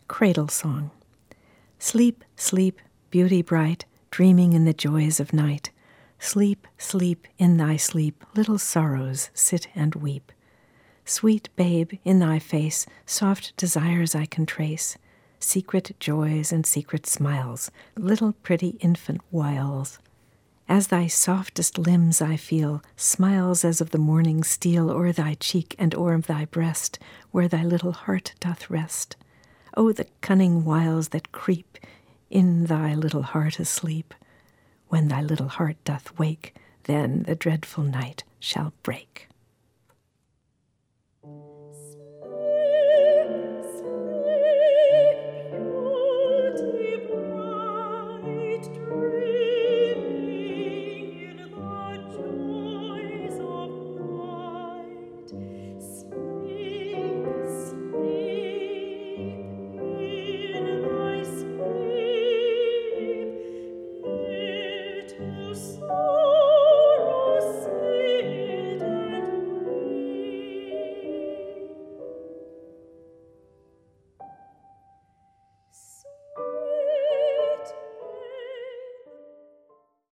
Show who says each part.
Speaker 1: Cradle Song. Sleep, sleep, beauty bright, dreaming in the joys of night. Sleep, sleep, in thy sleep, little sorrows sit and weep. Sweet babe, in thy face, soft desires I can trace, secret joys and secret smiles, little pretty infant wiles. As thy softest limbs I feel, smiles as of the morning steal o'er thy cheek and o'er thy breast, where thy little heart doth rest. Oh, the cunning wiles that creep in thy little heart asleep. When thy little heart doth wake, then the dreadful night shall break.